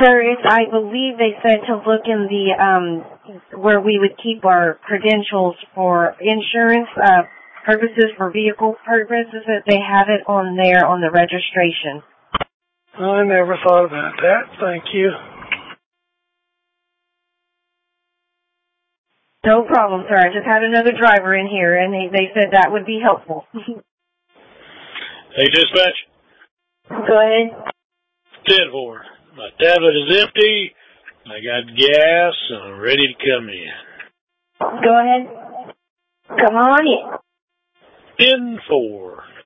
Sir, I believe they said to look in the, where we would keep our credentials for insurance, purposes, for vehicle purposes, that they have it on there on the registration. I never thought about that. Thank you. No problem, sir. I just had another driver in here, and they said that would be helpful. Hey, dispatch. Go ahead. 10-4. My tablet is empty. I got gas, and I'm ready to come in. Go ahead. Come on in. 10-4.